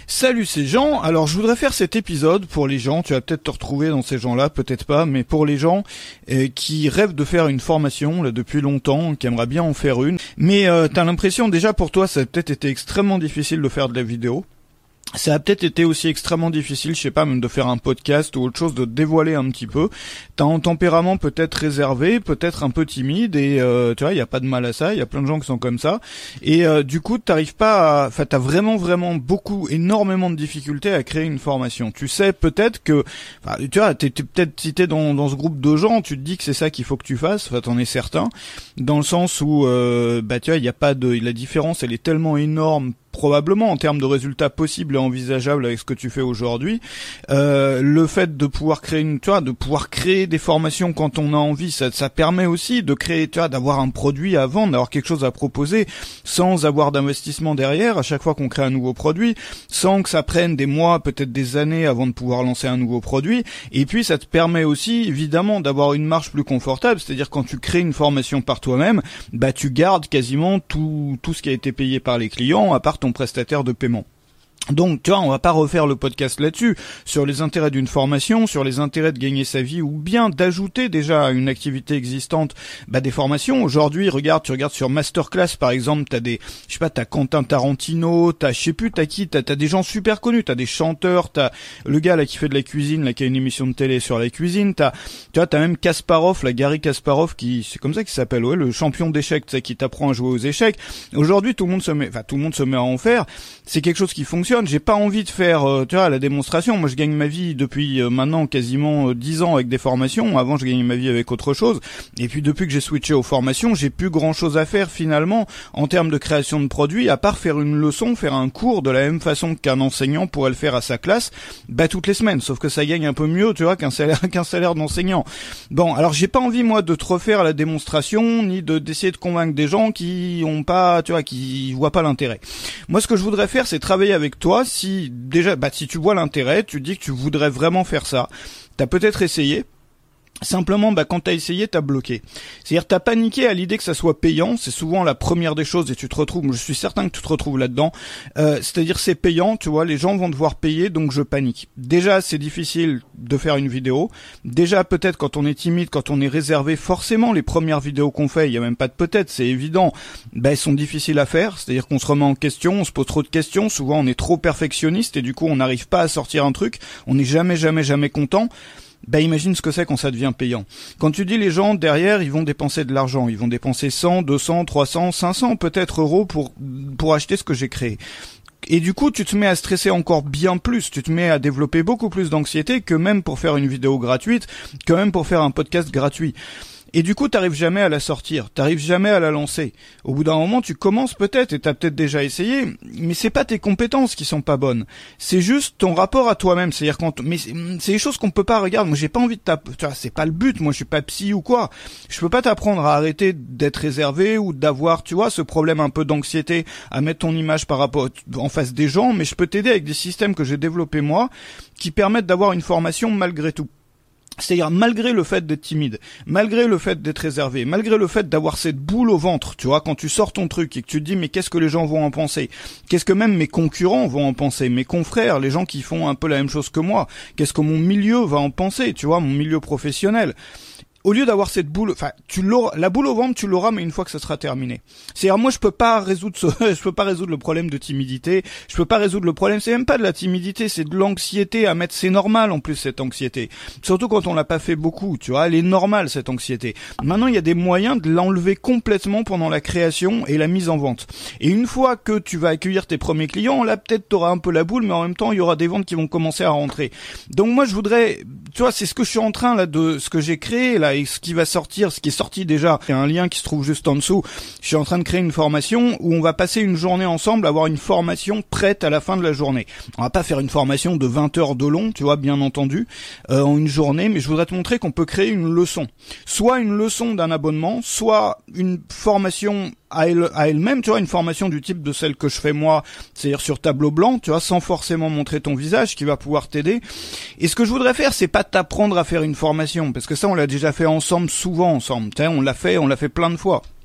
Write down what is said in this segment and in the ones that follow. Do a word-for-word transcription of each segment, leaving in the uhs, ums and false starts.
Salut, c'est Jean. Alors je voudrais faire cet épisode pour les gens, tu vas peut-être te retrouver dans ces gens-là, peut-être pas, mais pour les gens euh, qui rêvent de faire une formation là depuis longtemps, qui aimeraient bien en faire une, mais euh, t'as l'impression déjà pour toi ça a peut-être été extrêmement difficile de faire de la vidéo. Ça a peut-être été aussi extrêmement difficile, je sais pas, même de faire un podcast ou autre chose, de te dévoiler un petit peu. T'as un tempérament peut-être réservé, peut-être un peu timide, et euh, tu vois, il y a pas de mal à ça, il y a plein de gens qui sont comme ça. Et euh, du coup, t'arrives pas à... Enfin, t'as vraiment, vraiment beaucoup, énormément de difficultés à créer une formation. Tu sais peut-être que... Enfin, tu vois, t'es, t'es peut-être, si t'es dans, dans ce groupe de gens, tu te dis que c'est ça qu'il faut que tu fasses, enfin, t'en es certain, dans le sens où, euh, bah tu vois, il y a pas de... La différence, elle est tellement énorme, probablement en termes de résultats possibles et envisageables avec ce que tu fais aujourd'hui. Euh, le fait de pouvoir créer une, tu vois, de pouvoir créer des formations quand on a envie, ça, ça permet aussi de créer, tu vois, d'avoir un produit à vendre, d'avoir quelque chose à proposer, sans avoir d'investissement derrière à chaque fois qu'on crée un nouveau produit, sans que ça prenne des mois, peut-être des années avant de pouvoir lancer un nouveau produit. Et puis ça te permet aussi, évidemment, d'avoir une marge plus confortable, c'est-à-dire quand tu crées une formation par toi-même, bah tu gardes quasiment tout, tout ce qui a été payé par les clients, à part ton prestataire de paiement. Donc, tu vois, on va pas refaire le podcast là-dessus, sur les intérêts d'une formation, sur les intérêts de gagner sa vie, ou bien d'ajouter déjà à une activité existante, bah, des formations. Aujourd'hui, regarde, tu regardes sur Masterclass, par exemple, t'as des, je sais pas, t'as Quentin Tarantino, t'as, je sais plus, t'as qui, t'as, t'as des gens super connus, t'as des chanteurs, t'as le gars, là, qui fait de la cuisine, là, qui a une émission de télé sur la cuisine, t'as, tu vois, t'as même Kasparov, là, Gary Kasparov, qui, c'est comme ça qu'il s'appelle, ouais, le champion d'échecs, tu sais, qui t'apprend à jouer aux échecs. Aujourd'hui, tout le monde se met, enfin, tout le monde se met à en faire. C'est quelque chose qui fonctionne. J'ai pas envie de faire, euh, tu vois, la démonstration. Moi, je gagne ma vie depuis euh, maintenant quasiment euh, dix ans avec des formations. Avant, je gagnais ma vie avec autre chose. Et puis, depuis que j'ai switché aux formations, j'ai plus grand chose à faire finalement en termes de création de produits, à part faire une leçon, faire un cours de la même façon qu'un enseignant pourrait le faire à sa classe, bah toutes les semaines. Sauf que ça gagne un peu mieux, tu vois, qu'un salaire, qu'un salaire d'enseignant. Bon, alors j'ai pas envie moi de te refaire la démonstration, ni de d'essayer de convaincre des gens qui ont pas, tu vois, qui voient pas l'intérêt. Moi, ce que je voudrais faire, c'est travailler avec toi. Si déjà, bah si tu vois l'intérêt, tu dis que tu voudrais vraiment faire ça, t'as peut-être essayé. Simplement, bah, quand t'as essayé, t'as bloqué. C'est-à-dire, t'as paniqué à l'idée que ça soit payant. C'est souvent la première des choses et tu te retrouves, je suis certain que tu te retrouves là-dedans. Euh, c'est-à-dire, c'est payant, tu vois, les gens vont devoir payer, donc je panique. Déjà, c'est difficile de faire une vidéo. Déjà, peut-être quand on est timide, quand on est réservé, forcément, les premières vidéos qu'on fait, il y a même pas de peut-être, c'est évident, bah, elles sont difficiles à faire. C'est-à-dire qu'on se remet en question, on se pose trop de questions. Souvent, on est trop perfectionniste et du coup, on n'arrive pas à sortir un truc. On n'est jamais, jamais, jamais content. Bah imagine ce que c'est quand ça devient payant. Quand tu dis les gens derrière, ils vont dépenser de l'argent, ils vont dépenser cent, deux cents, trois cents, cinq cents peut-être euros pour pour acheter ce que j'ai créé. Et du coup, tu te mets à stresser encore bien plus, tu te mets à développer beaucoup plus d'anxiété que même pour faire une vidéo gratuite, que même pour faire un podcast gratuit. Et du coup, t'arrives jamais à la sortir, t'arrives jamais à la lancer. Au bout d'un moment, tu commences peut-être, et t'as peut-être déjà essayé, mais c'est pas tes compétences qui sont pas bonnes. C'est juste ton rapport à toi-même. C'est-à-dire quand, mais c'est, c'est des choses qu'on peut pas regarder. Moi, j'ai pas envie de t'app... tu vois, c'est pas le but. Moi, je suis pas psy ou quoi. Je peux pas t'apprendre à arrêter d'être réservé ou d'avoir, tu vois, ce problème un peu d'anxiété à mettre ton image par rapport, en face des gens, mais je peux t'aider avec des systèmes que j'ai développés moi, qui permettent d'avoir une formation malgré tout. C'est-à-dire, malgré le fait d'être timide, malgré le fait d'être réservé, malgré le fait d'avoir cette boule au ventre, tu vois, quand tu sors ton truc et que tu te dis, mais qu'est-ce que les gens vont en penser? Qu'est-ce que même mes concurrents vont en penser? Mes confrères, les gens qui font un peu la même chose que moi? Qu'est-ce que mon milieu va en penser? Tu vois, mon milieu professionnel? Au lieu d'avoir cette boule, enfin, tu l'auras, la boule au ventre, tu l'auras, mais une fois que ça sera terminé. C'est-à-dire, moi, je peux pas résoudre ce, je peux pas résoudre le problème de timidité, je peux pas résoudre le problème, c'est même pas de la timidité, c'est de l'anxiété à mettre, c'est normal, en plus, cette anxiété. Surtout quand on l'a pas fait beaucoup, tu vois, elle est normale, cette anxiété. Maintenant, il y a des moyens de l'enlever complètement pendant la création et la mise en vente. Et une fois que tu vas accueillir tes premiers clients, là, peut-être t'auras un peu la boule, mais en même temps, il y aura des ventes qui vont commencer à rentrer. Donc, moi, je voudrais, tu vois, c'est ce que je suis en train, là, de, ce que j'ai créé, là, et ce qui va sortir, ce qui est sorti déjà, il y a un lien qui se trouve juste en dessous. Je suis en train de créer une formation où on va passer une journée ensemble, avoir une formation prête à la fin de la journée. On va pas faire une formation de vingt heures de long, tu vois, bien entendu, euh, en une journée, mais je voudrais te montrer qu'on peut créer une leçon. Soit une leçon d'un abonnement, soit une formation à elle, à elle-même, tu vois, une formation du type de celle que je fais moi, c'est-à-dire sur tableau blanc, tu vois, sans forcément montrer ton visage, qui va pouvoir t'aider. Et ce que je voudrais faire, c'est pas t'apprendre à faire une formation, parce que ça, on l'a déjà fait ensemble, souvent ensemble, tu sais, on l'a fait, on l'a fait plein de fois.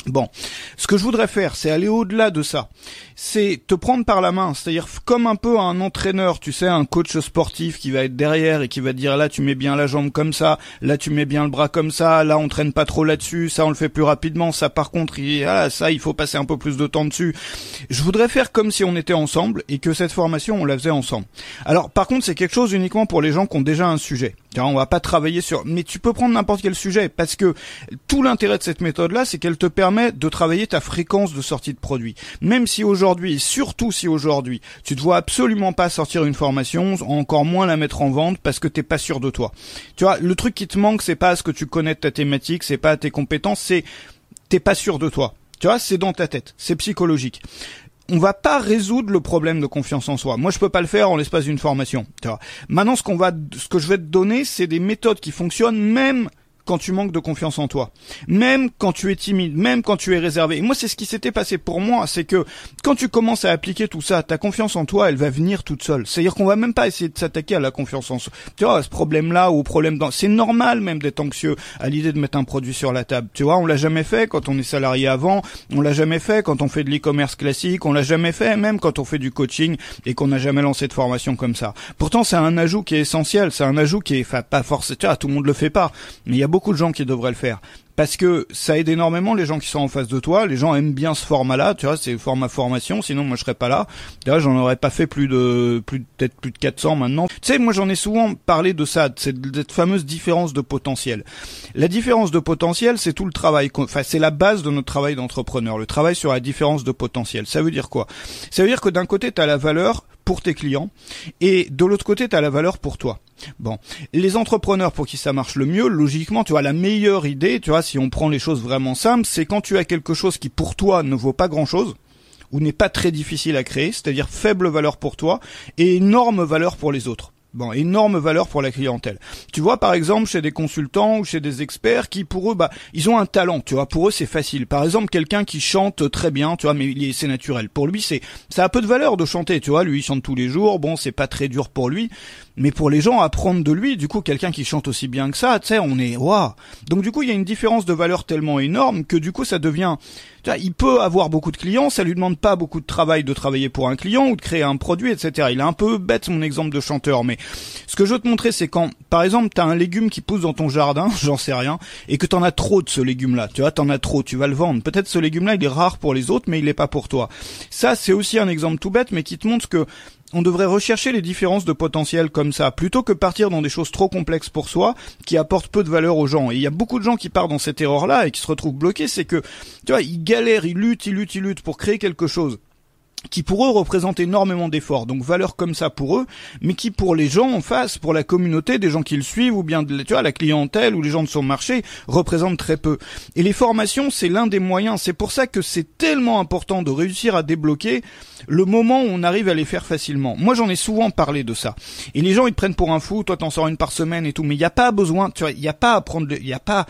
Bon, ce que je voudrais faire, c'est aller au-delà de ça. C'est te prendre par la main, c'est-à-dire comme un peu un entraîneur, tu sais, un coach sportif qui va être derrière et qui va te dire là tu mets bien la jambe comme ça, là tu mets bien le bras comme ça, là on traîne pas trop là-dessus, ça on le fait plus rapidement, ça par contre, il, ah, ça il faut passer un peu plus de temps dessus. Je voudrais faire comme si on était ensemble et que cette formation on la faisait ensemble. Alors par contre c'est quelque chose uniquement pour les gens qui ont déjà un sujet. On va pas travailler sur, mais tu peux prendre n'importe quel sujet parce que tout l'intérêt de cette méthode-là, c'est qu'elle te permet de travailler ta fréquence de sortie de produit. Même si aujourd'hui, surtout si aujourd'hui, tu te vois absolument pas sortir une formation, encore moins la mettre en vente parce que t'es pas sûr de toi. Tu vois, le truc qui te manque, c'est pas ce que tu connais de ta thématique, c'est pas tes compétences, c'est t'es pas sûr de toi. Tu vois, c'est dans ta tête, c'est psychologique. On va pas résoudre le problème de confiance en soi. Moi, je peux pas le faire en l'espace d'une formation. Tu vois. Maintenant, ce qu'on va, ce que je vais te donner, c'est des méthodes qui fonctionnent même quand tu manques de confiance en toi, même quand tu es timide, même quand tu es réservé. Et moi, c'est ce qui s'était passé pour moi, c'est que quand tu commences à appliquer tout ça, ta confiance en toi, elle va venir toute seule. C'est-à-dire qu'on va même pas essayer de s'attaquer à la confiance en soi. Tu vois, ce problème-là ou au problème dans... C'est normal même d'être anxieux à l'idée de mettre un produit sur la table. Tu vois, on l'a jamais fait quand on est salarié avant, on l'a jamais fait quand on fait de l'e-commerce classique, on l'a jamais fait même quand on fait du coaching et qu'on n'a jamais lancé de formation comme ça. Pourtant, c'est un ajout qui est essentiel, c'est un ajout qui est, enfin, pas forcément, tu vois, tout le monde le fait pas, mais il y a beaucoup de gens qui devraient le faire. Parce que ça aide énormément les gens qui sont en face de toi. Les gens aiment bien ce format-là, tu vois, c'est le format formation. Sinon, moi, je serais pas là. D'ailleurs, j'en aurais pas fait plus de, plus peut-être plus de quatre cents maintenant. Tu sais, moi, j'en ai souvent parlé de ça, de cette, de cette fameuse différence de potentiel. La différence de potentiel, c'est tout le travail. Enfin, c'est la base de notre travail d'entrepreneur. Le travail sur la différence de potentiel. Ça veut dire quoi? Ça veut dire que d'un côté, t'as la valeur pour tes clients et de l'autre côté, t'as la valeur pour toi. Bon, les entrepreneurs pour qui ça marche le mieux, logiquement, tu vois, la meilleure idée, tu vois, si on prend les choses vraiment simples, c'est quand tu as quelque chose qui pour toi ne vaut pas grand-chose ou n'est pas très difficile à créer, c'est-à-dire faible valeur pour toi et énorme valeur pour les autres. Bon, énorme valeur pour la clientèle. Tu vois, par exemple, chez des consultants ou chez des experts qui, pour eux, bah, ils ont un talent, tu vois. Pour eux, c'est facile. Par exemple, quelqu'un qui chante très bien, tu vois, mais il est, c'est naturel. Pour lui, c'est, ça a peu de valeur de chanter, tu vois. Lui, il chante tous les jours. Bon, c'est pas très dur pour lui. Mais pour les gens, apprendre de lui, du coup, quelqu'un qui chante aussi bien que ça, tu sais, on est, waouh. Donc, du coup, il y a une différence de valeur tellement énorme que, du coup, ça devient, tu vois, il peut avoir beaucoup de clients, ça lui demande pas beaucoup de travail de travailler pour un client ou de créer un produit, et cetera. Il est un peu bête, mon exemple de chanteur, mais ce que je veux te montrer, c'est quand, par exemple, t'as un légume qui pousse dans ton jardin, j'en sais rien, et que t'en as trop de ce légume-là, tu vois, t'en as trop, tu vas le vendre. Peut-être ce légume-là, il est rare pour les autres, mais il est pas pour toi. Ça, c'est aussi un exemple tout bête, mais qui te montre que on devrait rechercher les différences de potentiel comme ça, plutôt que partir dans des choses trop complexes pour soi, qui apportent peu de valeur aux gens. Et il y a beaucoup de gens qui partent dans cette erreur-là et qui se retrouvent bloqués, c'est que, tu vois, ils galèrent, ils luttent, ils luttent, ils luttent pour créer quelque chose qui pour eux représente énormément d'efforts, donc valeur comme ça pour eux, mais qui pour les gens en face, pour la communauté, des gens qui le suivent, ou bien tu vois, la clientèle ou les gens de son marché, représente très peu. Et les formations, c'est l'un des moyens, c'est pour ça que c'est tellement important de réussir à débloquer le moment où on arrive à les faire facilement. Moi, j'en ai souvent parlé de ça. Et les gens, ils te prennent pour un fou, toi t'en sors une par semaine et tout, mais il n'y a pas besoin, tu vois, il n'y a pas à prendre, il n'y a pas...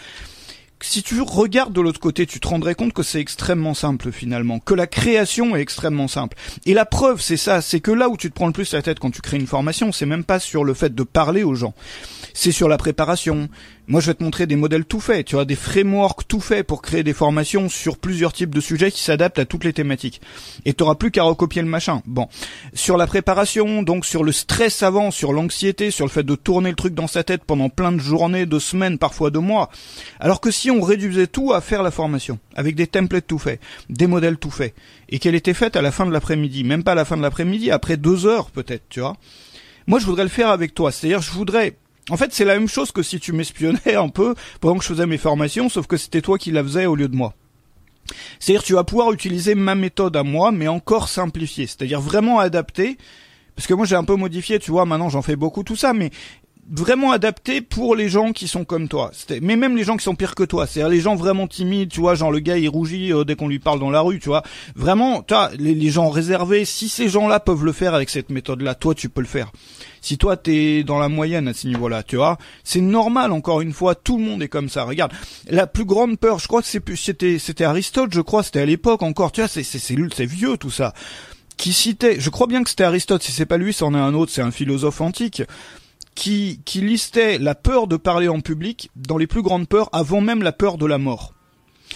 Si tu regardes de l'autre côté, tu te rendrais compte que c'est extrêmement simple finalement, que la création est extrêmement simple. Et la preuve, c'est ça, c'est que là où tu te prends le plus la tête quand tu crées une formation, c'est même pas sur le fait de parler aux gens, c'est sur la préparation. Moi, je vais te montrer des modèles tout faits, tu vois, des frameworks tout faits pour créer des formations sur plusieurs types de sujets qui s'adaptent à toutes les thématiques. Et tu n'auras plus qu'à recopier le machin. Bon, sur la préparation, donc sur le stress avant, sur l'anxiété, sur le fait de tourner le truc dans sa tête pendant plein de journées, de semaines, parfois de mois. Alors que si on réduisait tout à faire la formation, avec des templates tout faits, des modèles tout faits, et qu'elle était faite à la fin de l'après-midi, même pas à la fin de l'après-midi, après deux heures peut-être, tu vois. Moi, je voudrais le faire avec toi, c'est-à-dire je voudrais... En fait, c'est la même chose que si tu m'espionnais un peu pendant que je faisais mes formations, sauf que c'était toi qui la faisais au lieu de moi. C'est-à-dire tu vas pouvoir utiliser ma méthode à moi, mais encore simplifiée, c'est-à-dire vraiment adaptée, parce que moi j'ai un peu modifié, tu vois, maintenant j'en fais beaucoup tout ça, mais vraiment adapté pour les gens qui sont comme toi. C'était, mais même les gens qui sont pires que toi. C'est-à-dire les gens vraiment timides, tu vois, genre le gars il rougit euh, dès qu'on lui parle dans la rue, tu vois. Vraiment, tu vois, les, les gens réservés, si ces gens-là peuvent le faire avec cette méthode-là, toi tu peux le faire. Si toi t'es dans la moyenne à ce niveau-là, tu vois, c'est normal, encore une fois, tout le monde est comme ça. Regarde, la plus grande peur, je crois que c'est plus, c'était, c'était Aristote, je crois, c'était à l'époque encore, tu vois, c'est, c'est, c'est, c'est vieux tout ça. Qui citait, je crois bien que c'était Aristote, si c'est pas lui, c'en est un autre, c'est un philosophe antique. Qui, qui listait la peur de parler en public dans les plus grandes peurs avant même la peur de la mort.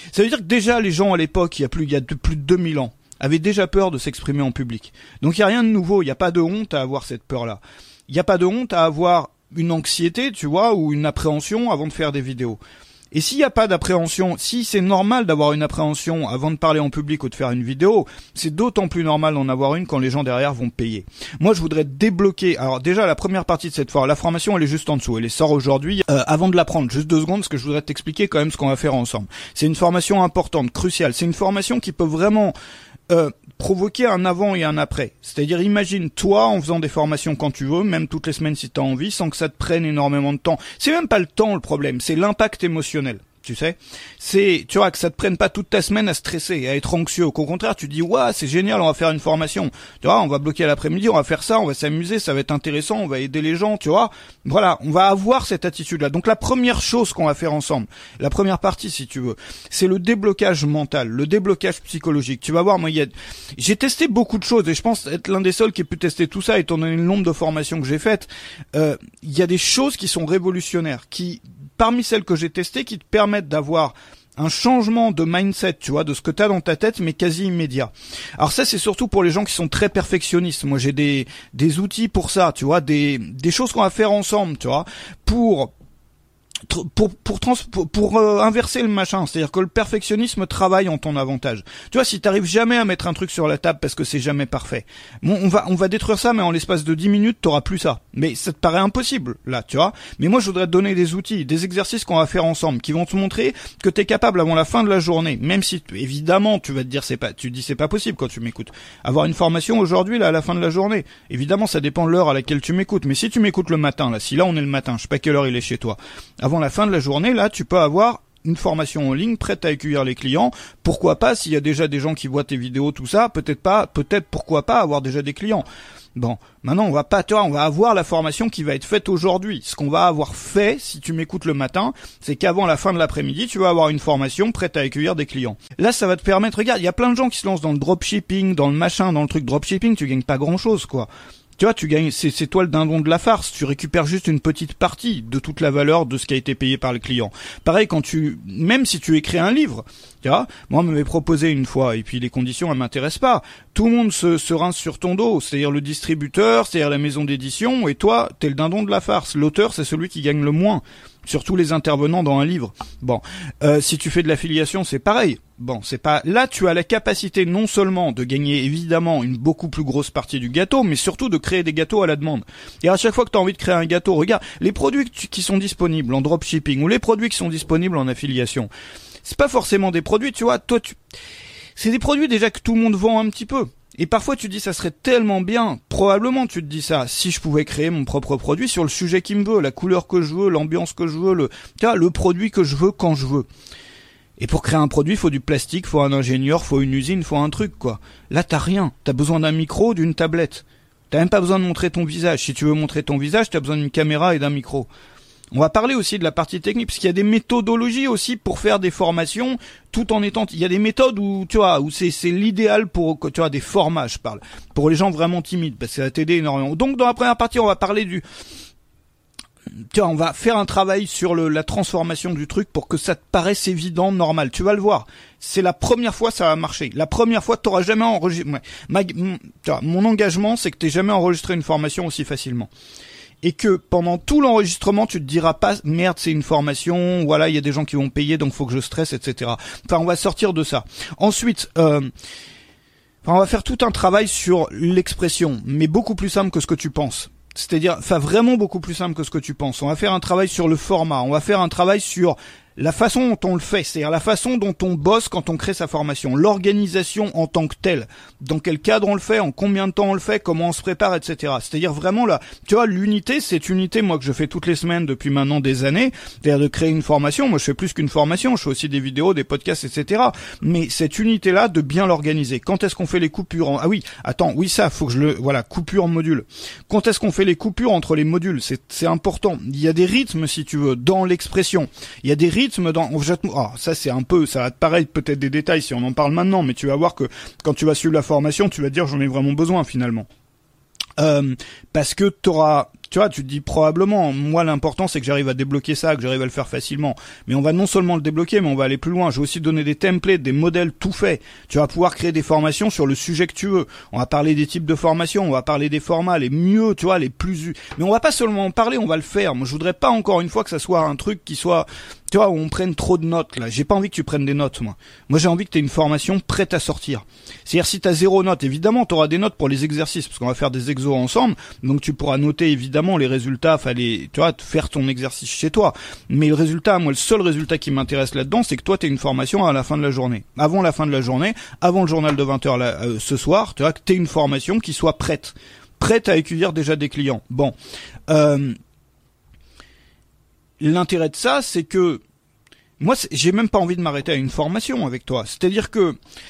Ça veut dire que déjà les gens à l'époque, il y a plus, il y a de, plus de deux mille ans, avaient déjà peur de s'exprimer en public. Donc il y a rien de nouveau, il n'y a pas de honte à avoir cette peur-là. Il n'y a pas de honte à avoir une anxiété, tu vois, ou une appréhension avant de faire des vidéos. Et s'il n'y a pas d'appréhension, si c'est normal d'avoir une appréhension avant de parler en public ou de faire une vidéo, c'est d'autant plus normal d'en avoir une quand les gens derrière vont payer. Moi, je voudrais débloquer. Alors déjà, la première partie de cette fois, la formation, elle est juste en dessous. Elle est sort aujourd'hui. Euh, avant de la prendre, juste deux secondes, parce que je voudrais t'expliquer quand même ce qu'on va faire ensemble. C'est une formation importante, cruciale. C'est une formation qui peut vraiment euh, provoquer un avant et un après. C'est-à-dire, imagine toi en faisant des formations quand tu veux, même toutes les semaines si tu as envie, sans que ça te prenne énormément de temps. C'est même pas le temps le problème, c'est l'impact émotionnel. Tu sais, c'est, tu vois, que ça te prenne pas toute ta semaine à stresser, à être anxieux. Qu'au contraire, tu dis, ouais, c'est génial, on va faire une formation. Tu vois, on va bloquer l'après-midi, on va faire ça, on va s'amuser, ça va être intéressant, on va aider les gens, tu vois. Voilà, on va avoir cette attitude-là. Donc la première chose qu'on va faire ensemble, la première partie, si tu veux, c'est le déblocage mental, le déblocage psychologique. Tu vas voir, moi, il y a, j'ai testé beaucoup de choses et je pense être l'un des seuls qui ait pu tester tout ça, étant donné le nombre de formations que j'ai faites. Euh, il y a des choses qui sont révolutionnaires, qui parmi celles que j'ai testées, qui te permettent d'avoir un changement de mindset, tu vois, de ce que t'as dans ta tête, mais quasi immédiat. Alors ça, c'est surtout pour les gens qui sont très perfectionnistes. Moi, j'ai des des outils pour ça, tu vois, des des choses qu'on va faire ensemble, tu vois, pour pour pour trans, pour, pour euh, inverser le machin, c'est-à-dire que le perfectionnisme travaille en ton avantage. Tu vois, si t'arrives jamais à mettre un truc sur la table parce que c'est jamais parfait, bon, on va on va détruire ça, mais en l'espace de dix minutes, t'auras plus ça. Mais ça te paraît impossible là, tu vois. Mais moi, je voudrais te donner des outils, des exercices qu'on va faire ensemble, qui vont te montrer que t'es capable avant la fin de la journée, même si évidemment tu vas te dire c'est pas, tu dis c'est pas possible quand tu m'écoutes. Avoir une formation aujourd'hui là à la fin de la journée, évidemment ça dépend de l'heure à laquelle tu m'écoutes. Mais si tu m'écoutes le matin là, si là on est le matin, je sais pas quelle heure il est chez toi. Avant la fin de la journée, là, tu peux avoir une formation en ligne prête à accueillir les clients. Pourquoi pas, s'il y a déjà des gens qui voient tes vidéos, tout ça, peut-être pas, peut-être pourquoi pas avoir déjà des clients. Bon, maintenant on va pas, tu vois, on va avoir la formation qui va être faite aujourd'hui. Ce qu'on va avoir fait, si tu m'écoutes le matin, c'est qu'avant la fin de l'après-midi, tu vas avoir une formation prête à accueillir des clients. Là, ça va te permettre, regarde, il y a plein de gens qui se lancent dans le dropshipping, dans le machin, dans le truc dropshipping, tu gagnes pas grand-chose, quoi. Tu vois, tu gagnes, c'est, c'est toi le dindon de la farce. Tu récupères juste une petite partie de toute la valeur de ce qui a été payé par le client. Pareil, quand tu, même si tu écris un livre, tu vois, moi, on m'avait proposé une fois, et puis les conditions, elles m'intéressent pas. Tout le monde se, se rince sur ton dos. C'est-à-dire le distributeur, c'est-à-dire la maison d'édition, et toi, t'es le dindon de la farce. L'auteur, c'est celui qui gagne le moins. Surtout les intervenants dans un livre. Bon, euh, si tu fais de l'affiliation, c'est pareil. Bon, c'est pas là, tu as la capacité non seulement de gagner évidemment une beaucoup plus grosse partie du gâteau, mais surtout de créer des gâteaux à la demande. Et à chaque fois que tu as envie de créer un gâteau, regarde les produits qui sont disponibles en dropshipping ou les produits qui sont disponibles en affiliation. C'est pas forcément des produits, tu vois. Toi, tu, c'est des produits déjà que tout le monde vend un petit peu. Et parfois tu te dis ça serait tellement bien, probablement tu te dis ça, si je pouvais créer mon propre produit sur le sujet qui me veut, la couleur que je veux, l'ambiance que je veux, le, tu vois, le produit que je veux quand je veux. Et pour créer un produit, il faut du plastique, il faut un ingénieur, il faut une usine, il faut un truc, quoi. Là t'as rien, t'as besoin d'un micro, d'une tablette. T'as même pas besoin de montrer ton visage. Si tu veux montrer ton visage, t'as besoin d'une caméra et d'un micro. On va parler aussi de la partie technique, parce qu'il y a des méthodologies aussi pour faire des formations, tout en étant, il y a des méthodes où, tu vois, où c'est, c'est l'idéal pour, tu vois, des formats, je parle, pour les gens vraiment timides, parce que ça va t'aider énormément. Donc, dans la première partie, on va parler du, tu vois, on va faire un travail sur le, la transformation du truc pour que ça te paraisse évident, normal. Tu vas le voir. C'est la première fois ça va marcher. La première fois, t'auras jamais enregistré, ma, tu vois, mon engagement, c'est que t'aies jamais enregistré une formation aussi facilement. Et que pendant tout l'enregistrement, tu te diras pas merde, c'est une formation, voilà, il y a des gens qui vont payer, donc faut que je stresse, et cetera. Enfin, on va sortir de ça. Ensuite, euh, enfin, on va faire tout un travail sur l'expression, mais beaucoup plus simple que ce que tu penses. C'est-à-dire, enfin, vraiment beaucoup plus simple que ce que tu penses. On va faire un travail sur le format, on va faire un travail sur la façon dont on le fait, c'est-à-dire la façon dont on bosse quand on crée sa formation, l'organisation en tant que telle, dans quel cadre on le fait, en combien de temps on le fait, comment on se prépare, et cetera. C'est-à-dire vraiment là, tu vois, l'unité, cette unité, moi que je fais toutes les semaines depuis maintenant des années, c'est-à-dire de créer une formation. Moi, je fais plus qu'une formation, je fais aussi des vidéos, des podcasts, et cetera. Mais cette unité-là, de bien l'organiser. Quand est-ce qu'on fait les coupures en... Ah oui, attends, oui ça, faut que je le... Voilà, coupure en module. Quand est-ce qu'on fait les coupures entre les modules ? C'est, c'est important. Il y a des rythmes, si tu veux, dans l'expression. Il y a des rythmes dans, oh, ça c'est un peu, ça va te paraître peut-être des détails si on en parle maintenant, mais tu vas voir que quand tu vas suivre la formation, tu vas te dire j'en ai vraiment besoin finalement. Euh, parce que t'auras, tu vois, tu te dis probablement, moi l'important c'est que j'arrive à débloquer ça, que j'arrive à le faire facilement. Mais on va non seulement le débloquer, mais on va aller plus loin. Je vais aussi donner des templates, des modèles tout faits. Tu vas pouvoir créer des formations sur le sujet que tu veux. On va parler des types de formations, on va parler des formats, les mieux, tu vois, les plus... Mais on va pas seulement en parler, on va le faire. Moi je voudrais pas encore une fois que ça soit un truc qui soit... Tu vois, où on prenne trop de notes, là. J'ai pas envie que tu prennes des notes, moi. Moi, j'ai envie que tu aies une formation prête à sortir. C'est-à-dire, si t'as zéro note, évidemment, t'auras des notes pour les exercices, parce qu'on va faire des exos ensemble. Donc, tu pourras noter, évidemment, les résultats, fallait, tu vois, faire ton exercice chez toi. Mais le résultat, moi, le seul résultat qui m'intéresse là-dedans, c'est que toi, t'aies une formation à la fin de la journée. Avant la fin de la journée, avant le journal de vingt heures là, euh, ce soir, tu vois, que t'aies une formation qui soit prête. Prête à accueillir déjà des clients. Bon. Euh, L'intérêt de ça, c'est que moi, j'ai même pas envie de m'arrêter à une formation avec toi. C'est-à-dire que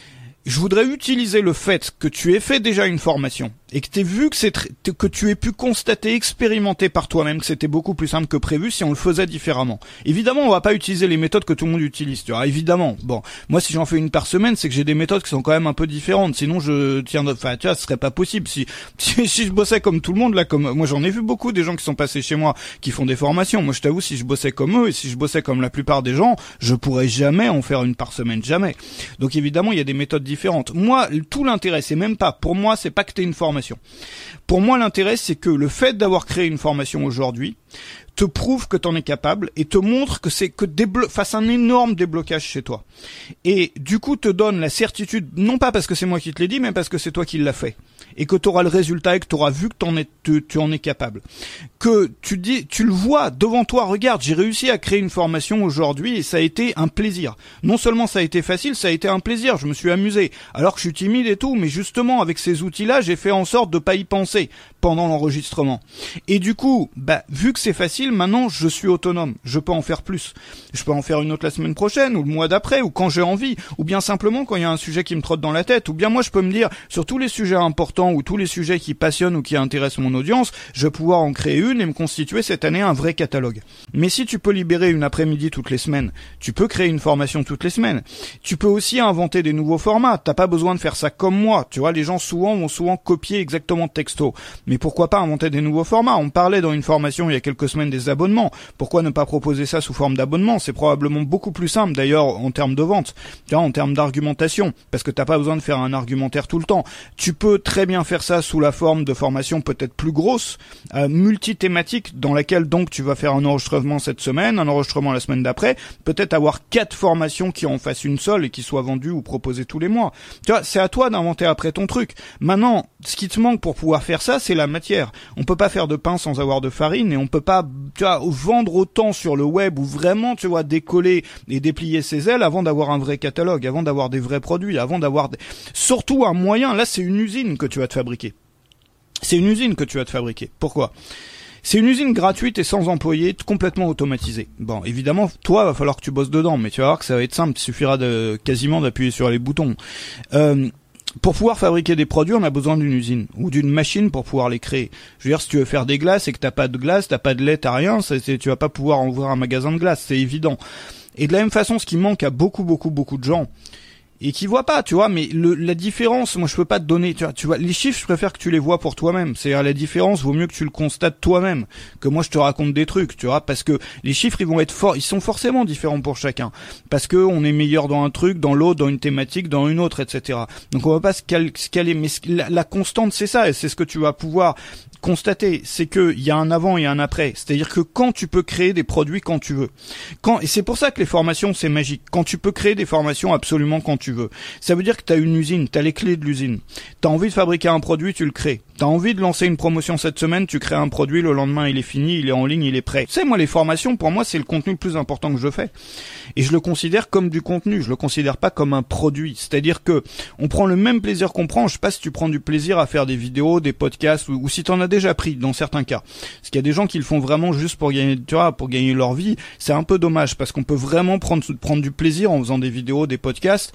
je voudrais utiliser le fait que tu aies fait déjà une formation et que tu aies vu que c'est que tu aies pu constater, expérimenter par toi-même que c'était beaucoup plus simple que prévu si on le faisait différemment. Évidemment, on va pas utiliser les méthodes que tout le monde utilise, tu vois. Évidemment. Bon, moi si j'en fais une par semaine, c'est que j'ai des méthodes qui sont quand même un peu différentes. Sinon, je tiens, enfin, tu vois, ce serait pas possible si si, si je bossais comme tout le monde là, comme moi j'en ai vu beaucoup des gens qui sont passés chez moi qui font des formations. Moi, je t'avoue, si je bossais comme eux et si je bossais comme la plupart des gens, je pourrais jamais en faire une par semaine, jamais. Donc évidemment, il y a des méthodes différentes. Moi, tout l'intérêt, c'est même pas, pour moi, c'est pas que t'aies une formation. Pour moi, l'intérêt, c'est que le fait d'avoir créé une formation aujourd'hui te prouve que t'en es capable et te montre que c'est que déblo- fasse un énorme déblocage chez toi. Et du coup, te donne la certitude, non pas parce que c'est moi qui te l'ai dit, mais parce que c'est toi qui l'as fait. Et que tu auras le résultat et que tu auras vu que t'en es, tu, tu en es capable. Que tu dis, tu le vois devant toi, regarde, j'ai réussi à créer une formation aujourd'hui et ça a été un plaisir. Non seulement ça a été facile, ça a été un plaisir, je me suis amusé. Alors que je suis timide et tout, mais justement, avec ces outils-là, j'ai fait en sorte de pas y penser pendant l'enregistrement. Et du coup, bah, vu que c'est facile, maintenant, je suis autonome. Je peux en faire plus. Je peux en faire une autre la semaine prochaine, ou le mois d'après, ou quand j'ai envie, ou bien simplement quand il y a un sujet qui me trotte dans la tête, ou bien moi, je peux me dire, sur tous les sujets importants, ou tous les sujets qui passionnent ou qui intéressent mon audience, je vais pouvoir en créer une et me constituer cette année un vrai catalogue. Mais si tu peux libérer une après-midi toutes les semaines, tu peux créer une formation toutes les semaines. Tu peux aussi inventer des nouveaux formats. T'as pas besoin de faire ça comme moi. Tu vois, les gens souvent vont souvent copier exactement texto. Mais pourquoi pas inventer des nouveaux formats? On parlait dans une formation il y a quelques semaines des abonnements. Pourquoi ne pas proposer ça sous forme d'abonnement? C'est probablement beaucoup plus simple d'ailleurs en termes de vente, tu vois, en termes d'argumentation, parce que t'as pas besoin de faire un argumentaire tout le temps. Tu peux très bien faire ça sous la forme de formation peut-être plus grosse, euh, multi-thématique, dans laquelle donc tu vas faire un enregistrement cette semaine, un enregistrement la semaine d'après, peut-être avoir quatre formations qui en fassent une seule et qui soient vendues ou proposées tous les mois. Tu vois, c'est à toi d'inventer après ton truc. Maintenant, ce qui te manque pour pouvoir faire ça, c'est la matière. On peut pas faire de pain sans avoir de farine et on peut pas, tu vois, vendre autant sur le web ou vraiment, tu vois, décoller et déplier ses ailes avant d'avoir un vrai catalogue, avant d'avoir des vrais produits, avant d'avoir des... surtout un moyen. Là, c'est une usine que tu vas te fabriquer. C'est une usine que tu vas te fabriquer. Pourquoi ? C'est une usine gratuite et sans employés, complètement automatisée. Bon, évidemment, toi, va falloir que tu bosses dedans, mais tu vas voir que ça va être simple. Il suffira de quasiment d'appuyer sur les boutons. Euh, Pour pouvoir fabriquer des produits, on a besoin d'une usine ou d'une machine pour pouvoir les créer. Je veux dire, si tu veux faire des glaces et que t'as pas de glace, t'as pas de lait, t'as rien, c'est, c'est, tu vas pas pouvoir ouvrir un magasin de glace, c'est évident. Et de la même façon, ce qui manque à beaucoup, beaucoup, beaucoup de gens, et qui voient pas, tu vois, mais le, la différence, moi je peux pas te donner, tu vois, tu vois, les chiffres, je préfère que tu les vois pour toi-même. C'est-à-dire la différence, vaut mieux que tu le constates toi-même, que moi je te raconte des trucs, tu vois, parce que les chiffres ils vont être forts, ils sont forcément différents pour chacun, parce que on est meilleur dans un truc, dans l'autre, dans une thématique, dans une autre, et cetera. Donc on va pas se caler, se caler mais la, la constante c'est ça, et c'est ce que tu vas pouvoir constater, c'est que il y a un avant et un après. C'est-à-dire que quand tu peux créer des produits quand tu veux, quand et c'est pour ça que les formations c'est magique. Quand tu peux créer des formations absolument quand tu veux, ça veut dire que tu as une usine, tu as les clés de l'usine. Tu as envie de fabriquer un produit, tu le crées. Tu as envie de lancer une promotion cette semaine, tu crées un produit, le lendemain il est fini, il est en ligne, il est prêt. Tu sais, moi les formations, pour moi c'est le contenu le plus important que je fais. Et je le considère comme du contenu, je le considère pas comme un produit. C'est-à-dire que on prend le même plaisir qu'on prend, je sais pas si tu prends du plaisir à faire des vidéos, des podcasts, ou, ou si tu en as déjà pris dans certains cas. Parce qu'il y a des gens qui le font vraiment juste pour gagner, tu vois, pour gagner leur vie. C'est un peu dommage parce qu'on peut vraiment prendre, prendre du plaisir en faisant des vidéos, des podcasts.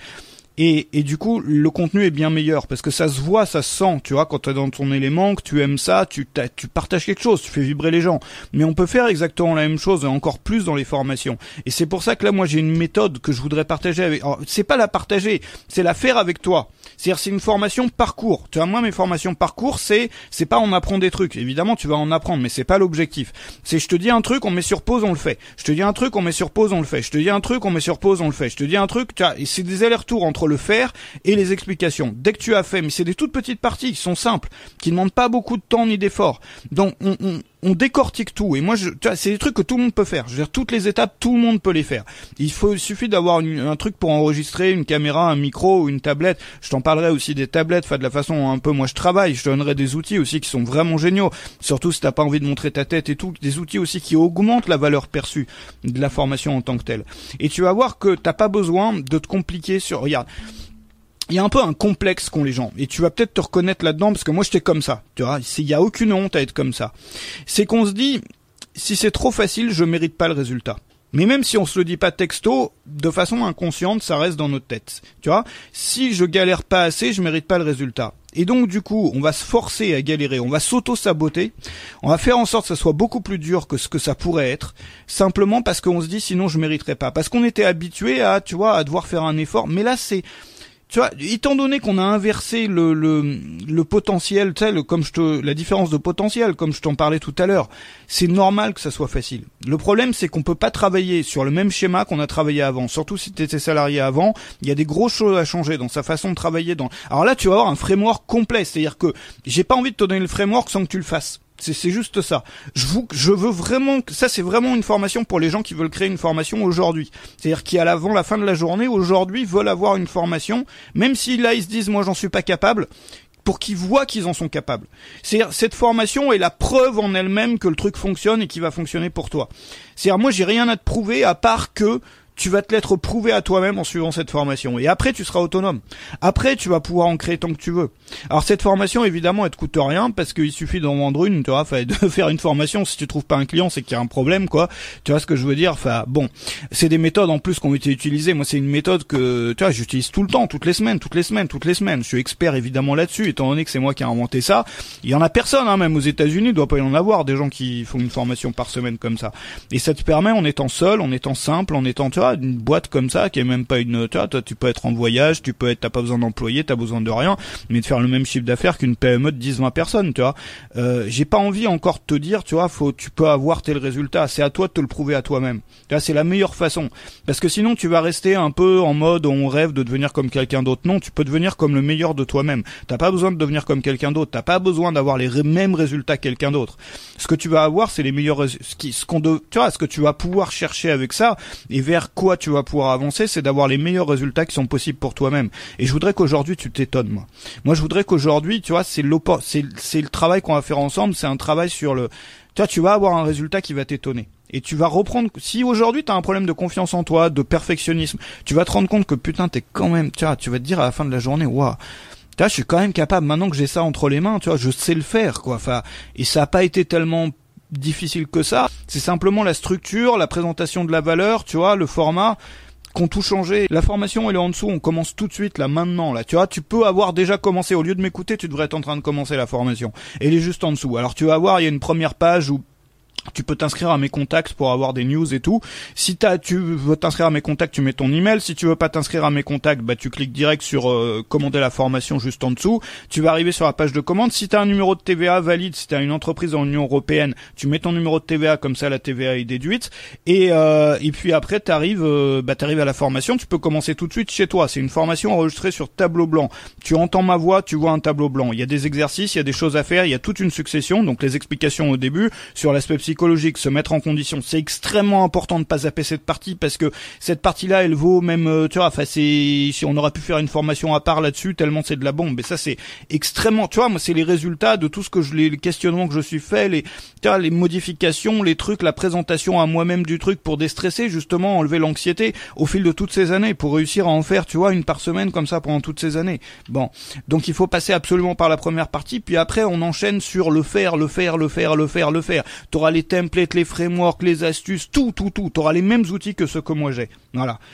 Et, et du coup, le contenu est bien meilleur parce que ça se voit, ça se sent, tu vois, quand t'es dans ton élément, que tu aimes ça, tu, tu partages quelque chose, tu fais vibrer les gens. Mais on peut faire exactement la même chose et encore plus dans les formations. Et c'est pour ça que là, moi, j'ai une méthode que je voudrais partager avec. Alors, c'est pas la partager, c'est la faire avec toi. C'est-à-dire, c'est une formation parcours. Tu vois, moi, mes formations parcours, c'est, c'est pas on apprend des trucs. Évidemment, tu vas en apprendre, mais c'est pas l'objectif. C'est je te dis un truc, on met sur pause, on le fait. Je te dis un truc, on met sur pause, on le fait. Je te dis un truc, on met sur pause, on le fait. Je te dis un truc, tu vois, et c'est des allers-retours entre le faire et les explications. Dès que tu as fait, mais c'est des toutes petites parties qui sont simples, qui ne demandent pas beaucoup de temps ni d'effort. Donc, on, on, on décortique tout. Et moi, je, tu vois, c'est des trucs que tout le monde peut faire. Je veux dire, toutes les étapes, tout le monde peut les faire. Il faut, il suffit d'avoir une, un truc pour enregistrer, une caméra, un micro ou une tablette. Je t'en parlerai aussi des tablettes, enfin de la façon un peu moi je travaille. Je te donnerai des outils aussi qui sont vraiment géniaux. Surtout si t'as pas envie de montrer ta tête et tout, des outils aussi qui augmentent la valeur perçue de la formation en tant que telle. Et tu vas voir que t'as pas besoin de te compliquer sur, regarde. Il y a un peu un complexe qu'ont les gens, et tu vas peut-être te reconnaître là-dedans, parce que moi j'étais comme ça, tu vois, il y a aucune honte à être comme ça. C'est qu'on se dit, si c'est trop facile, je mérite pas le résultat. Mais même si on se le dit pas texto, de façon inconsciente, ça reste dans notre tête, tu vois. Si je galère pas assez, je mérite pas le résultat. Et donc du coup, on va se forcer à galérer, on va s'auto-saboter, on va faire en sorte que ça soit beaucoup plus dur que ce que ça pourrait être, simplement parce qu'on se dit sinon je mériterais pas. Parce qu'on était habitué à, tu vois, à devoir faire un effort, mais là c'est... Tu vois, étant donné qu'on a inversé le le le potentiel, tu sais, le, comme je te la différence de potentiel, comme je t'en parlais tout à l'heure, c'est normal que ça soit facile. Le problème, c'est qu'on peut pas travailler sur le même schéma qu'on a travaillé avant. Surtout si tu étais salarié avant, il y a des grosses choses à changer dans sa façon de travailler. Dans. Alors là, tu vas avoir un framework complet, c'est-à-dire que j'ai pas envie de te donner le framework sans que tu le fasses. C'est, c'est juste ça. Je, vous, je veux vraiment, ça c'est vraiment une formation pour les gens qui veulent créer une formation aujourd'hui. C'est-à-dire qui à l'avant, la fin de la journée, aujourd'hui veulent avoir une formation, même si là ils se disent moi j'en suis pas capable, pour qu'ils voient qu'ils en sont capables. C'est-à-dire cette formation est la preuve en elle-même que le truc fonctionne et qu'il va fonctionner pour toi. C'est-à-dire moi j'ai rien à te prouver à part que tu vas te l'être prouvé à toi-même en suivant cette formation. Et après, tu seras autonome. Après, tu vas pouvoir en créer tant que tu veux. Alors, cette formation, évidemment, elle te coûte rien parce qu'il suffit d'en vendre une, tu vois, enfin, de faire une formation. Si tu trouves pas un client, c'est qu'il y a un problème, quoi. Tu vois ce que je veux dire? Enfin, bon. C'est des méthodes, en plus, qui ont été utilisées. Moi, c'est une méthode que, tu vois, j'utilise tout le temps, toutes les semaines, toutes les semaines, toutes les semaines. Je suis expert, évidemment, là-dessus, étant donné que c'est moi qui ai inventé ça. Il y en a personne, hein, même aux États-Unis, il doit pas y en avoir des gens qui font une formation par semaine comme ça. Et ça te permet, en étant seul, en étant simple, en étant, tu vois, une boîte comme ça qui est même pas une, tu vois, toi tu peux être en voyage, tu peux être, t'as pas besoin d'employés, t'as besoin de rien, mais de faire le même chiffre d'affaires qu'une P M E de dix vingt personnes, tu vois. Euh, j'ai pas envie encore de te dire, tu vois, faut, tu peux avoir tel résultat, c'est à toi de te le prouver à toi-même. Tu vois, c'est la meilleure façon. Parce que sinon tu vas rester un peu en mode on rêve de devenir comme quelqu'un d'autre. Non, tu peux devenir comme le meilleur de toi-même. T'as pas besoin de devenir comme quelqu'un d'autre, t'as pas besoin d'avoir les ré- mêmes résultats que quelqu'un d'autre. Ce que tu vas avoir, c'est les meilleurs, ce qui, ce qu'on de, tu vois, ce que tu vas pouvoir chercher avec ça et vers quoi tu vas pouvoir avancer, c'est d'avoir les meilleurs résultats qui sont possibles pour toi-même. Et je voudrais qu'aujourd'hui tu t'étonnes, moi. Moi, je voudrais qu'aujourd'hui, tu vois, c'est l'oppo- c'est, c'est le travail qu'on va faire ensemble, c'est un travail sur le, tu vois, tu vas avoir un résultat qui va t'étonner. Et tu vas reprendre, si aujourd'hui t'as un problème de confiance en toi, de perfectionnisme, tu vas te rendre compte que putain, t'es quand même, tu vois, tu vas te dire à la fin de la journée, waouh, tu vois, je suis quand même capable, maintenant que j'ai ça entre les mains, tu vois, je sais le faire, quoi. Enfin, et ça a pas été tellement difficile que ça. C'est simplement la structure, la présentation de la valeur, tu vois, le format, qu'on tout changé. La formation, elle est en dessous, on commence tout de suite, là, maintenant, là. Tu vois, tu peux avoir déjà commencé. Au lieu de m'écouter, tu devrais être en train de commencer la formation. Elle est juste en dessous. Alors, tu vas voir, il y a une première page où tu peux t'inscrire à mes contacts pour avoir des news et tout. Si t'as, tu veux t'inscrire à mes contacts, tu mets ton email. Si tu veux pas t'inscrire à mes contacts, bah tu cliques direct sur euh, commander la formation juste en dessous. Tu vas arriver sur la page de commande. Si t'as un numéro de T V A valide, si t'as une entreprise dans l'Union européenne, tu mets ton numéro de T V A, comme ça la T V A est déduite. Et euh, et puis après t'arrives, euh, bah t'arrives à la formation. Tu peux commencer tout de suite chez toi. C'est une formation enregistrée sur tableau blanc. Tu entends ma voix, tu vois un tableau blanc. Il y a des exercices, il y a des choses à faire, il y a toute une succession. Donc les explications au début sur l'aspect psychologique, se mettre en condition. C'est extrêmement important de pas zapper cette partie parce que cette partie-là, elle vaut même, euh, tu vois, enfin c'est, si on aurait pu faire une formation à part là-dessus tellement c'est de la bombe. Et ça c'est extrêmement, tu vois, moi c'est les résultats de tout ce que je, les questionnements que je suis fait, les, tu vois, les modifications, les trucs, la présentation à moi-même du truc pour déstresser justement, enlever l'anxiété au fil de toutes ces années pour réussir à en faire, tu vois, une par semaine comme ça pendant toutes ces années. Bon, donc il faut passer absolument par la première partie, puis après on enchaîne sur le faire, le faire, le faire, le faire, le faire. T'auras les templates, les frameworks, les astuces, tout, tout, tout. T'auras les mêmes outils que ceux que moi j'ai. Voilà.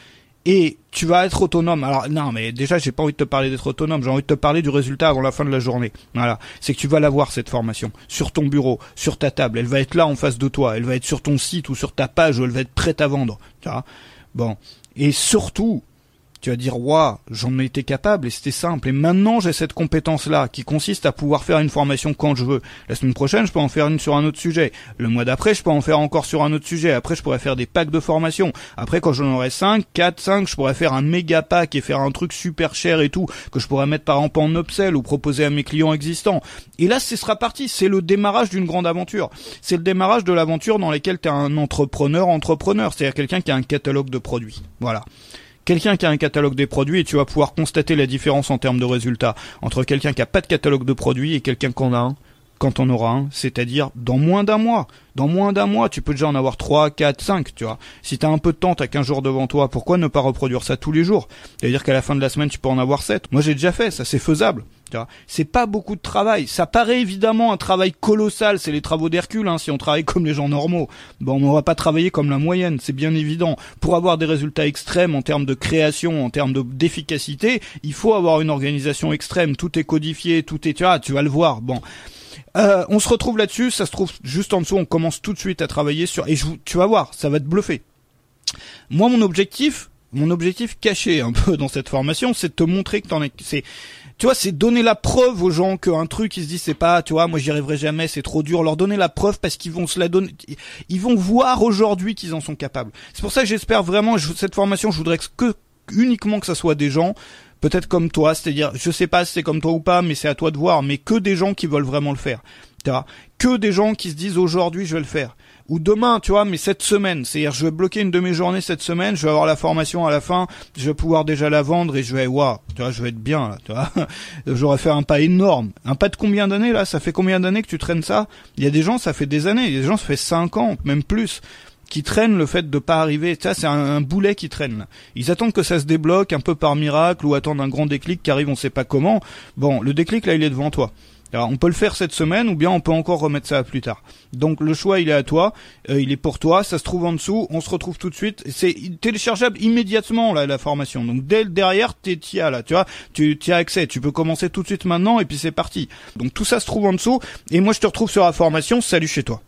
et tu vas être autonome. Alors non, mais déjà j'ai pas envie de te parler d'être autonome, j'ai envie de te parler du résultat avant la fin de la journée. Voilà, c'est que tu vas l'avoir cette formation sur ton bureau, sur ta table, elle va être là en face de toi, elle va être sur ton site ou sur ta page, ou elle va être prête à vendre. Tu vois. Bon, et surtout, tu vas dire, waouh, j'en ai été capable et c'était simple. Et maintenant, j'ai cette compétence-là qui consiste à pouvoir faire une formation quand je veux. La semaine prochaine, je peux en faire une sur un autre sujet. Le mois d'après, je peux en faire encore sur un autre sujet. Après, je pourrais faire des packs de formation. Après, quand j'en aurai cinq, quatre, cinq, je pourrais faire un méga pack et faire un truc super cher et tout, que je pourrais mettre par exemple en upsell ou proposer à mes clients existants. Et là, ce sera parti. C'est le démarrage d'une grande aventure. C'est le démarrage de l'aventure dans laquelle tu es un entrepreneur, entrepreneur. C'est-à-dire quelqu'un qui a un catalogue de produits. Voilà. Quelqu'un qui a un catalogue des produits et tu vas pouvoir constater la différence en termes de résultats entre quelqu'un qui a pas de catalogue de produits et quelqu'un qui en a un quand on aura un, c'est-à-dire dans moins d'un mois. Dans moins d'un mois, tu peux déjà en avoir trois, quatre, cinq, tu vois. Si t'as un peu de temps, t'as quinze jours devant toi, pourquoi ne pas reproduire ça tous les jours? C'est-à-dire qu'à la fin de la semaine, tu peux en avoir sept. Moi, j'ai déjà fait, ça c'est faisable. Tu vois. C'est pas beaucoup de travail. Ça paraît évidemment un travail colossal, c'est les travaux d'Hercule, hein, si on travaille comme les gens normaux. Bon, on va pas travailler comme la moyenne, c'est bien évident. Pour avoir des résultats extrêmes en termes de création, en termes de, d'efficacité, il faut avoir une organisation extrême. Tout est codifié, tout est, tu vois, tu vas le voir. Bon. Euh, on se retrouve là-dessus, ça se trouve juste en dessous, on commence tout de suite à travailler sur, et je, tu vas voir, ça va te bluffer. Moi, mon objectif, mon objectif caché un peu dans cette formation, c'est de te montrer que t'en es, c'est, tu vois, c'est donner la preuve aux gens qu'un truc, ils se disent, c'est pas, tu vois, moi j'y arriverai jamais, c'est trop dur, leur donner la preuve parce qu'ils vont se la donner, ils vont voir aujourd'hui qu'ils en sont capables. C'est pour ça que j'espère vraiment, je, cette formation, je voudrais que, uniquement que ça soit des gens, peut-être comme toi, c'est-à-dire, je sais pas si c'est comme toi ou pas, mais c'est à toi de voir, mais que des gens qui veulent vraiment le faire. Tu vois, que des gens qui se disent aujourd'hui je vais le faire. Ou demain, tu vois, mais cette semaine, c'est-à-dire je vais bloquer une de mes journées cette semaine, je vais avoir la formation à la fin, je vais pouvoir déjà la vendre et je vais, waouh, tu vois, je vais être bien là, tu vois. J'aurais fait un pas énorme. Un pas de combien d'années là? Ça fait combien d'années que tu traînes ça? Il y a des gens, ça fait des années, il y a des gens, ça fait cinq ans, même plus, qui traînent le fait de pas arriver. Ça, c'est un, un boulet qui traîne là. Ils attendent que ça se débloque un peu par miracle ou attendent un grand déclic qui arrive on sait pas comment. Bon, le déclic là, il est devant toi. Alors, on peut le faire cette semaine ou bien on peut encore remettre ça à plus tard. Donc le choix il est à toi, euh, il est pour toi, ça se trouve en dessous, on se retrouve tout de suite. C'est téléchargeable immédiatement là la formation. Donc dès derrière t'es t'y as là, tu vois, tu t'y as accès, tu peux commencer tout de suite maintenant et puis c'est parti. Donc tout ça se trouve en dessous et moi je te retrouve sur la formation. Salut chez toi.